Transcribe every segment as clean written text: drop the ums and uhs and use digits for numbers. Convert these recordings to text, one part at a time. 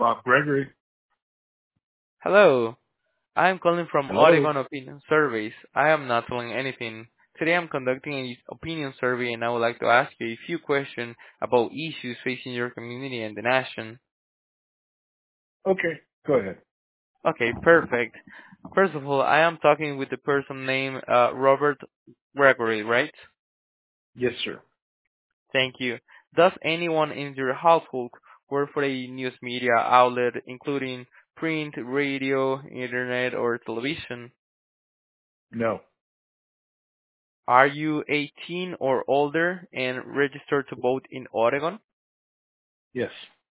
Bob Gregory. Hello, I am calling from Hello. Oregon Opinion Surveys. I am not selling anything. Today I'm conducting an opinion survey and I would like to ask you a few questions about issues facing your community and the nation. Okay, go ahead. Okay, perfect. First of all, I am talking with the person named Robert Gregory, right? Yes, sir. Thank you. Does anyone in your household work for a news media outlet, including print, radio, internet, or television? No. Are you 18 or older and registered to vote in Oregon? Yes.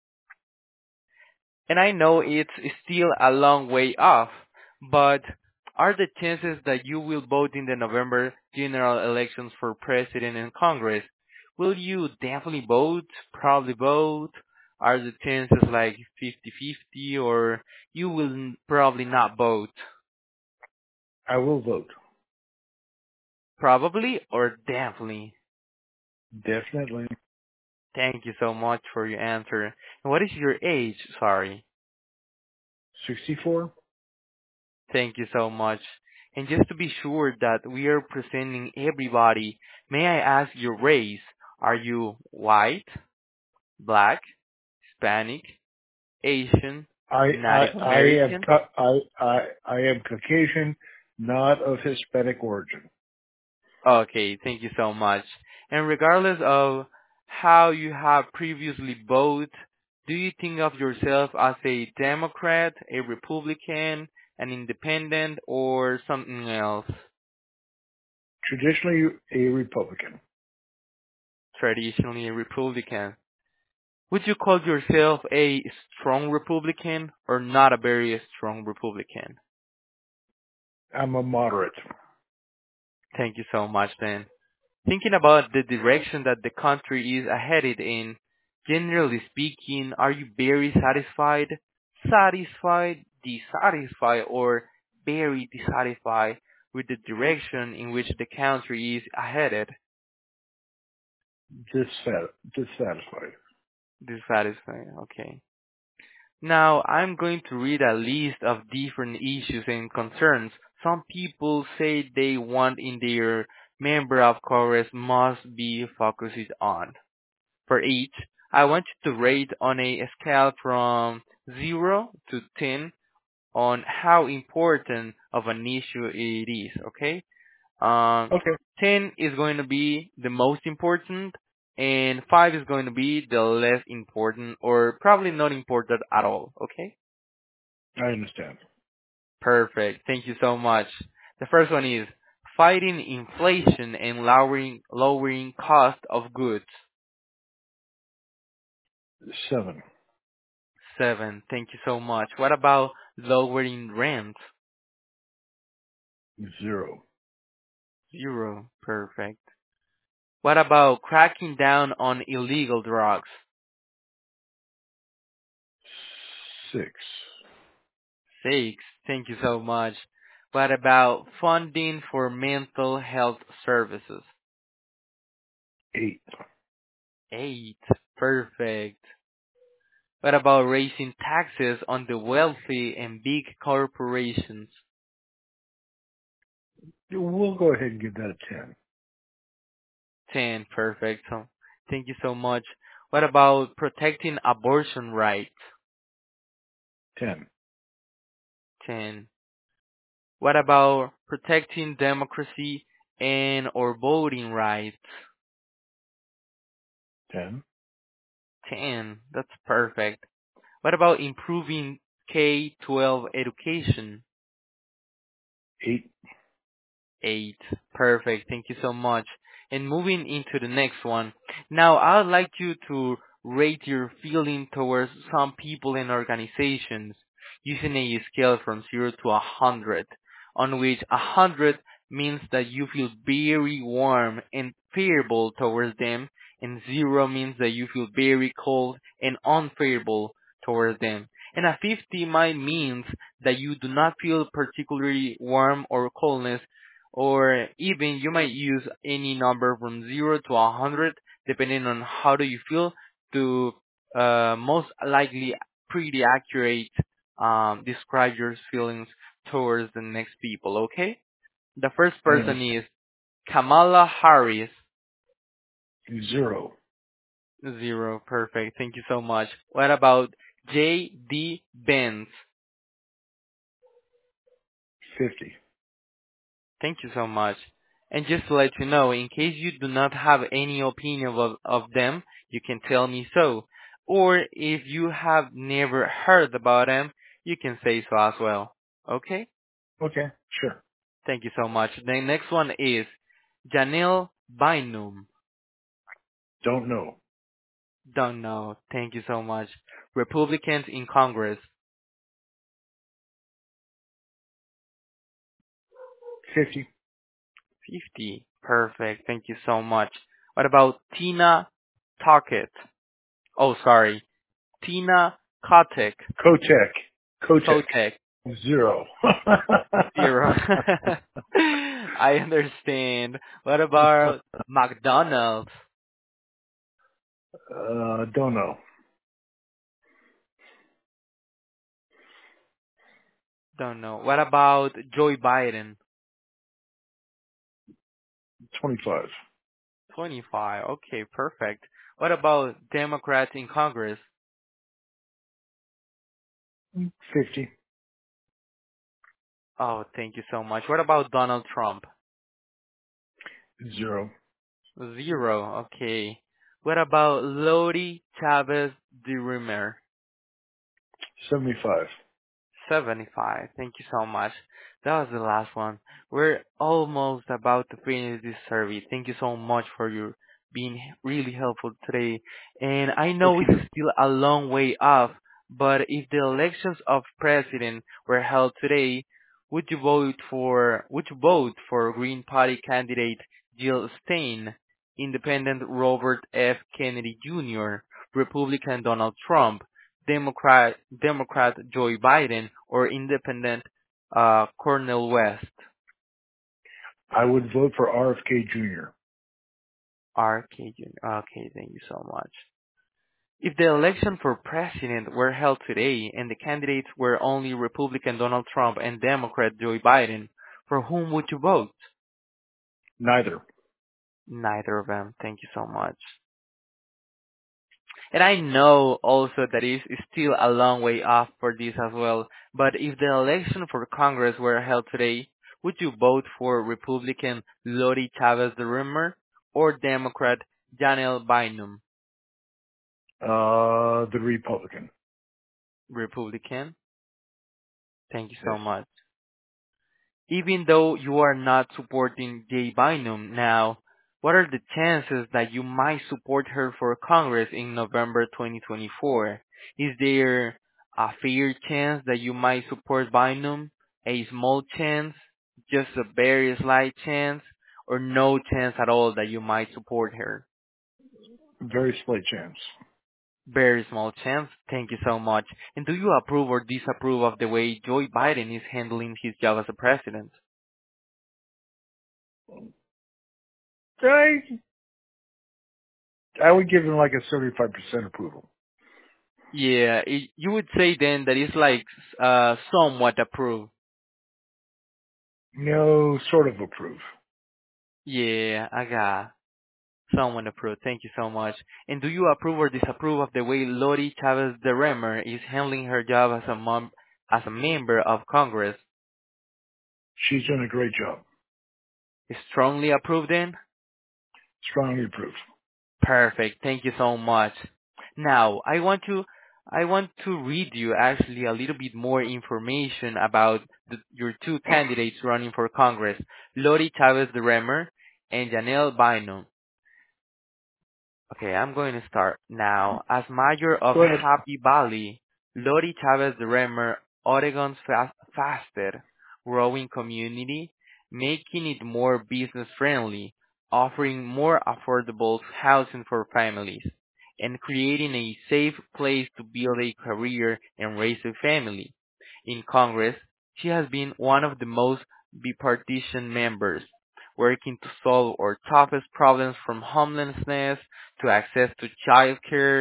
And I know it's still a long way off, but are the chances that you will vote in the November general elections for president and Congress? Will you definitely vote, probably vote? Are the chances like 50-50 or you will probably not vote? I will vote. Probably or definitely? Definitely. Thank you so much for your answer. And what is your age? Sorry. 64? Thank you so much. And just to be sure that we are presenting everybody, may I ask your race? Are you white, black, Hispanic, Asian, Native I am American? I am Caucasian, not of Hispanic origin. Okay, thank you so much. And regardless of how you have previously voted, do you think of yourself as a Democrat, a Republican, an independent, or something else? Traditionally a Republican. Traditionally a Republican. Would you call yourself a strong Republican or not a very strong Republican? I'm a moderate. Thank you so much, then. Thinking about the direction that the country is headed in, generally speaking, are you very satisfied, dissatisfied, or very dissatisfied with the direction in which the country is headed? Dissatisfied. Dissatisfied, okay. Now, I'm going to read a list of different issues and concerns some people say they want in their member of Congress must be focused on. For each, I want you to rate on a scale from 0 to 10 on how important of an issue it is, okay? Um, Okay, 10 is going to be the most important, and 5 is going to be the less important, or probably not important at all, okay? I understand. Perfect. Thank you so much. The first one is fighting inflation and lowering cost of goods. 7. 7. Thank you so much. What about lowering rent? 0. 0. Perfect. What about cracking down on illegal drugs? 6. 6. Thank you so much. What about funding for mental health services? 8. 8. Perfect. What about raising taxes on the wealthy and big corporations? We'll go ahead and give that a 10. 10. Perfect. So, thank you so much. What about protecting abortion rights? 10. 10. What about protecting democracy and or voting rights? 10. 10. That's perfect. What about improving K-12 education? 8. 8. Perfect. Thank you so much. And moving into the next one. Now, I would like you to rate your feeling towards some people and organizations using a scale from 0 to 100, on which 100 means that you feel very warm and favorable towards them, and 0 means that you feel very cold and unfavorable towards them. And a 50 might means that you do not feel particularly warm or coldness, or even you might use any number from 0 to 100 depending on how do you feel to most likely pretty accurate describe your feelings towards the next people, okay? The first I person is understand. Kamala Harris. 0. 0. Perfect. Thank you so much. What about J.D. Vance? 50. Thank you so much. And just to let you know, in case you do not have any opinion of them, you can tell me so. Or if you have never heard about them, you can say so as well. Okay? Okay, sure. Thank you so much. The next one is Janelle Bynum. Don't know. Don't know. Thank you so much. Republicans in Congress. 50. 50. Perfect. Thank you so much. What about Tina Tackett? Oh, sorry. Tina Kotek. Kotek. Kotek. Kotek. 0. 0. I understand. What about McDonald's? Don't know. Don't know. What about Joe Biden? 25. 25. Okay, perfect. What about Democrats in Congress? 50. Oh, thank you so much. What about Donald Trump? 0. 0. Okay. What about Lori Chavez de Rimer? 75. 75. Thank you so much. That was the last one. We're almost about to finish this survey. Thank you so much for your being really helpful today. And I know Okie it's doke. still a long way off, but if the elections of president were held today, would you vote for Green Party candidate Jill Stein, Independent Robert F. Kennedy Jr., Republican Donald Trump, Democrat Joe Biden, or Independent Cornel West? I would vote for RFK Jr. RK Jr. Okay, thank you so much. If the election for president were held today and the candidates were only Republican Donald Trump and Democrat Joe Biden, for whom would you vote? Neither. Neither of them. Thank you so much. And I know also that is still a long way off for this as well. But if the election for Congress were held today, would you vote for Republican Lori Chavez de Rimer or Democrat Janelle Bynum? The Republican. Republican. Thank you so Yes. much. Even though you are not supporting Jay Bynum now, what are the chances that you might support her for Congress in November 2024? Is there a fair chance that you might support Bynum, a small chance, just a very slight chance, or no chance at all that you might support her? Very slight chance. Very small chance. Thank you so much. And do you approve or disapprove of the way Joe Biden is handling his job as a president? I, I would give him like a 75% approval. Yeah, you would say then that it's like somewhat approved. No, sort of approve. Yeah, I got someone approved. Thank you so much. And do you approve or disapprove of the way Lori Chavez de Remer is handling her job as a member of Congress? She's done a great job. Strongly approved then? Strongly approve. Perfect. Thank you so much. Now, I want to read you actually a little bit more information about your two candidates running for Congress, Lori Chavez de Remer and Janelle Bynum. Okay, I'm going to start now. As mayor of Go ahead. Happy Valley, Lori Chavez de Remer, Oregon's faster growing community, making it more business friendly, offering more affordable housing for families, and creating a safe place to build a career and raise a family. In Congress, she has been one of the most bipartisan members, working to solve our toughest problems from homelessness to access to childcare,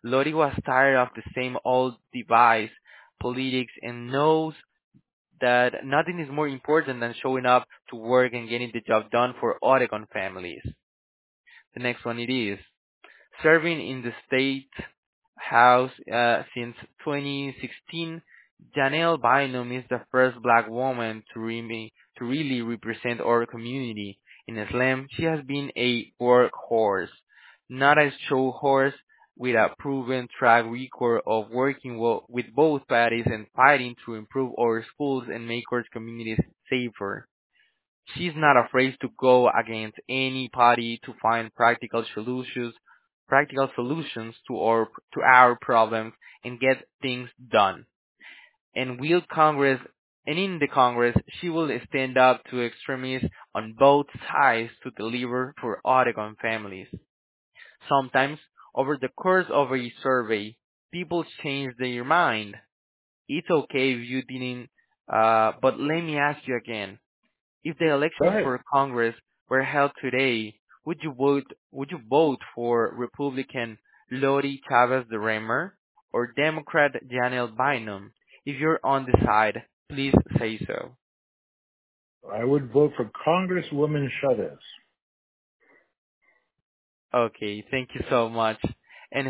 Lori was tired of the same old device, politics, and knows that nothing is more important than showing up to work and getting the job done for Oregon families. The next one it is serving in the state house since 2016. Janelle Bynum is the first black woman to really represent our community. In Slam, she has been a workhorse, not a show horse, with a proven track record of working with both parties and fighting to improve our schools and make our communities safer. She's not afraid to go against any party to find practical solutions to our problems and get things done. And will Congress and in the Congress, she will stand up to extremists on both sides to deliver for Oregon families. Sometimes, over the course of a survey, people change their mind. It's okay if you didn't, but let me ask you again. If the elections Right. for Congress were held today, would you vote for Republican Lori Chavez de Remer or Democrat Janelle Bynum? If you're undecided, please say so. I would vote for Congresswoman Chavez. Okay, thank you so much. And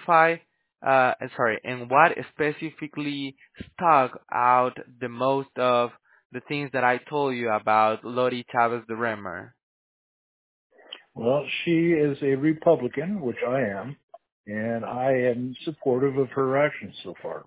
and what specifically stuck out the most of the things that I told you about Lori Chavez de Remer? Well, she is a Republican, which I am, and I am supportive of her actions so far.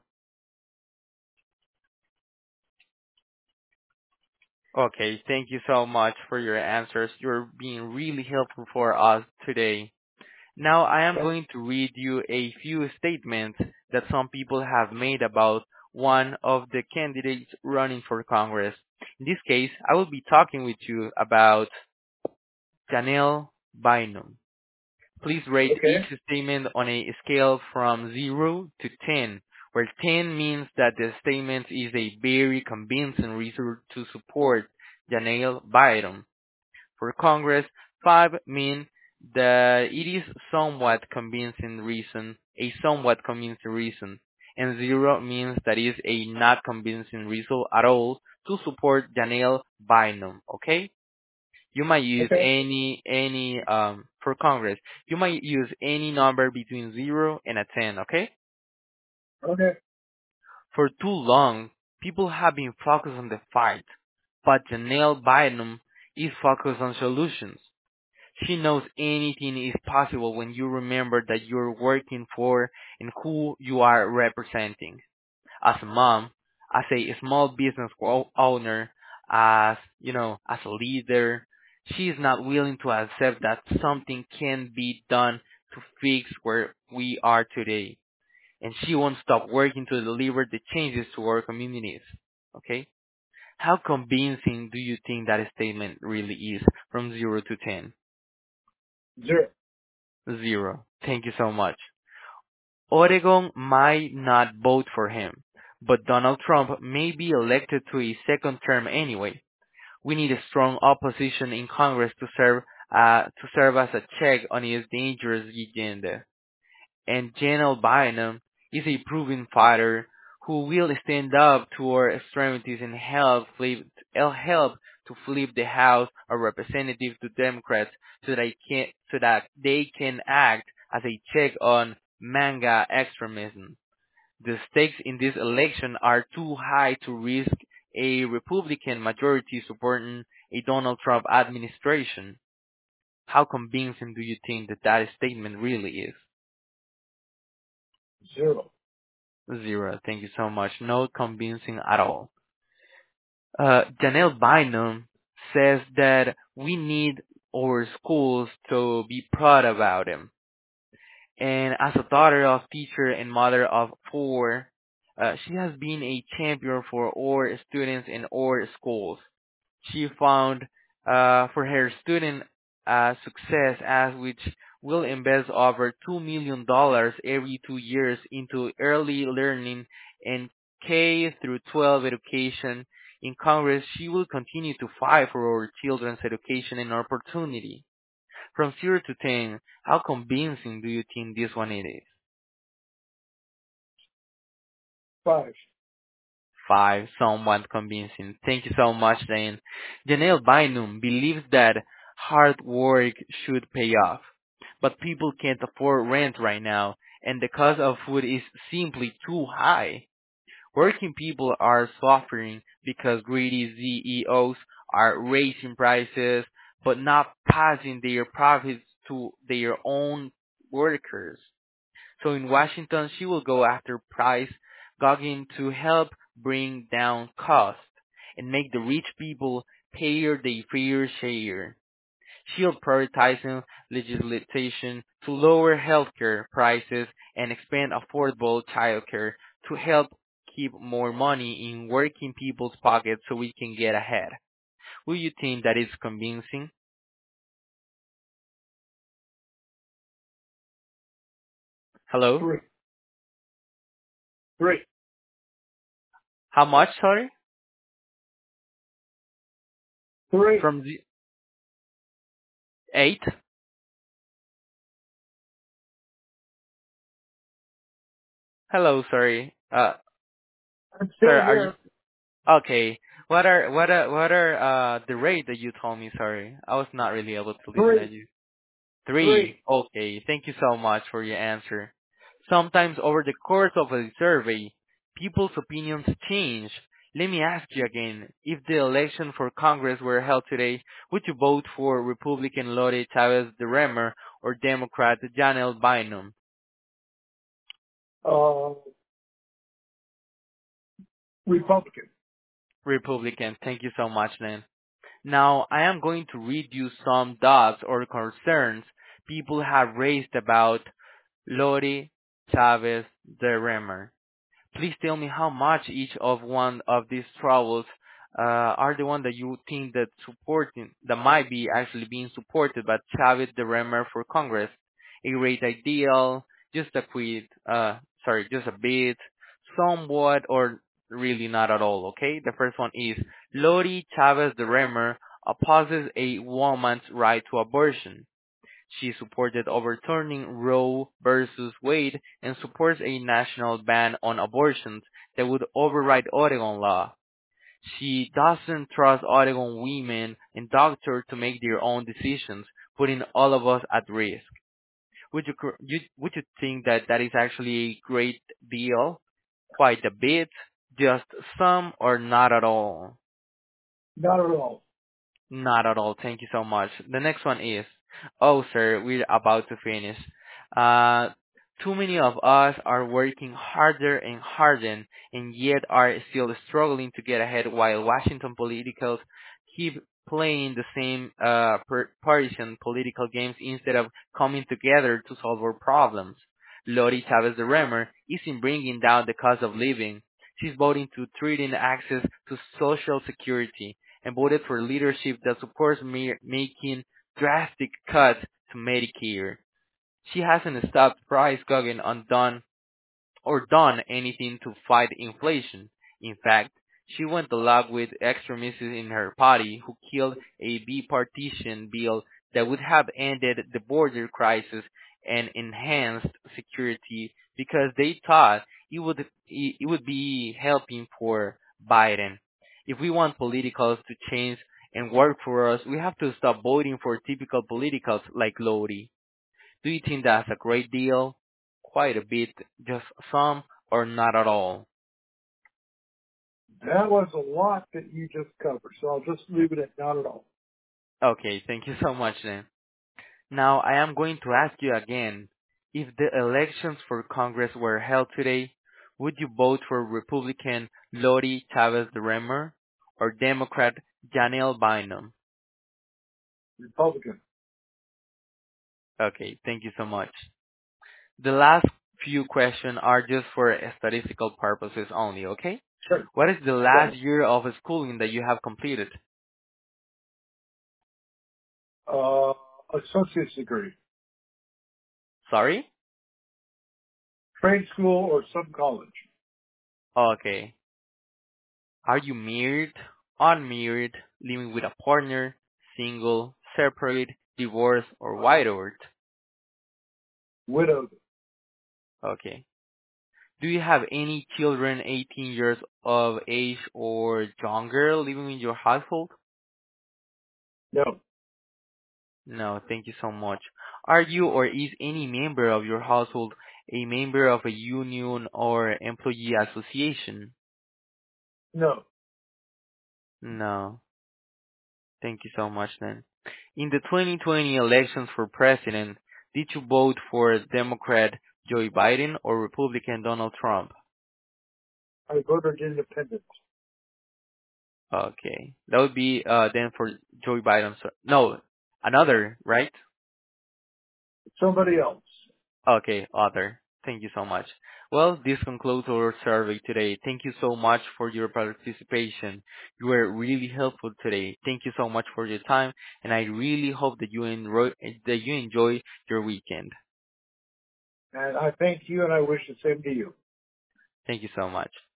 Okay, thank you so much for your answers. You're being really helpful for us today. Now I am Okay. going to read you a few statements that some people have made about one of the candidates running for Congress. In this case, I will be talking with you about Janelle Bynum. Please rate each Okay. statement on a scale from 0 to 10, where 10 means that the statement is a very convincing reason to support Janelle Bynum. For Congress, 5 mean that it is a somewhat convincing reason, and 0 means that is a not convincing reason at all to support Janelle Bynum, okay? You might use Okay. any for Congress. You might use any number between 0 and a 10, okay? Okay. For too long, people have been focused on the fight, but Janelle Bynum is focused on solutions. She knows anything is possible when you remember that you're working for and who you are representing. As a mom, as a small business owner, as a leader, she is not willing to accept that something can be done to fix where we are today. And she won't stop working to deliver the changes to our communities. Okay? How convincing do you think that statement really is from 0 to 10? 0. 0. Thank you so much. Oregon might not vote for him, but Donald Trump may be elected to a second term anyway. We need a strong opposition in Congress to serve as a check on his dangerous agenda. And Janelle Bynum is a proven fighter who will stand up to our extremities and help to flip the House of Representatives to Democrats so that they can act as a check on MAGA extremism. The stakes in this election are too high to risk a Republican majority supporting a Donald Trump administration. How convincing do you think that statement really is? 0. 0. Thank you so much. No convincing at all. Janelle Bynum says that we need our schools to be proud about him. And as a daughter of teacher and mother of four, she has been a champion for our students in our schools. She found for her student success as which will invest over $2 million every 2 years into early learning and K through 12 education. In Congress, she will continue to fight for our children's education and opportunity. From 0 to 10, how convincing do you think this one it is? 5. Five, somewhat convincing. Thank you so much, Dane. Janelle Bynum believes that hard work should pay off, but people can't afford rent right now, and the cost of food is simply too high. Working people are suffering because greedy CEOs are raising prices, but not passing their profits to their own workers. So in Washington, she will go after price gouging to help bring down costs and make the rich people pay their fair share. She'll prioritizing legislation to lower healthcare prices and expand affordable childcare to help keep more money in working people's pockets so we can get ahead. Will you think that is convincing? Hello? 3. 3. How much, sorry? 3. From the 8? Hello, sorry. I'm Sir, still are you here. okay? What are the rate that you told me? Sorry, I was not really able to listen at 3. you. 3. Three. Okay, thank you so much for your answer. Sometimes over the course of a survey, people's opinions change. Let me ask you again, if the election for Congress were held today, would you vote for Republican Lori Chavez de Remer or Democrat Janelle Bynum? Uh, Republican. Republican. Thank you so much, then. Now, I am going to read you some doubts or concerns people have raised about Lori Chavez de Remer. Please tell me how much each of one of these troubles are the one that you think that might be actually being supported by Chavez de Remer for Congress. A great ideal, just a just a bit, somewhat, or really not at all, okay? The first one is Lori Chavez de Remer opposes a woman's right to abortion. She supported overturning Roe versus Wade and supports a national ban on abortions that would override Oregon law. She doesn't trust Oregon women and doctors to make their own decisions, putting all of us at risk. Would you think that that is actually a great deal? Quite a bit? Just some or not at all? Not at all. Not at all. Thank you so much. The next one is, oh sir, we're about to finish. Uh, Too many of us are working harder and harder and yet are still struggling to get ahead while Washington politicals keep playing the same partisan political games instead of coming together to solve our problems. Lori Chavez de Remer isn't bringing down the cost of living. She's voting to treating access to social security and voted for leadership that supports making drastic cuts to Medicare. She hasn't stopped price gouging done anything to fight inflation. In fact, she went along with extremists in her party who killed a bipartisan bill that would have ended the border crisis and enhanced security because they thought it would be helping for Biden. If we want politicals to change and work for us, we have to stop voting for typical politicals like Lodi. Do you think that's a great deal? Quite a bit, just some, or not at all? That was a lot that you just covered, so I'll just leave it at not at all. Okay, thank you so much then. Now I am going to ask you again, if the elections for Congress were held today, would you vote for Republican Lori Chavez de Remer or Democrat Janelle Bynum? Republican. Okay, thank you so much. The last few questions are just for statistical purposes only, okay? Sure. What is the Go last ahead. year of schooling that you have completed? Uh, Associate's degree. Sorry? Trade school or some college. Okay. Are you married, unmarried, living with a partner, single, separate, divorced, or widowed? Widowed. Okay. Do you have any children 18 years of age or younger living in your household? No, No, thank you so much. Are you or is any member of your household a member of a union or employee association? no. No. Thank you so much then. In the 2020 elections for president, did you vote for Democrat Joe Biden or Republican Donald Trump? I voted independent. Okay. That would be then for Joe Biden. No, another, right? Somebody else. Okay, other. Thank you so much. Well, this concludes our survey today. Thank you so much for your participation. You were really helpful today. Thank you so much for your time, and I really hope that you enjoy your weekend. And I thank you and I wish the same to you. Thank you so much.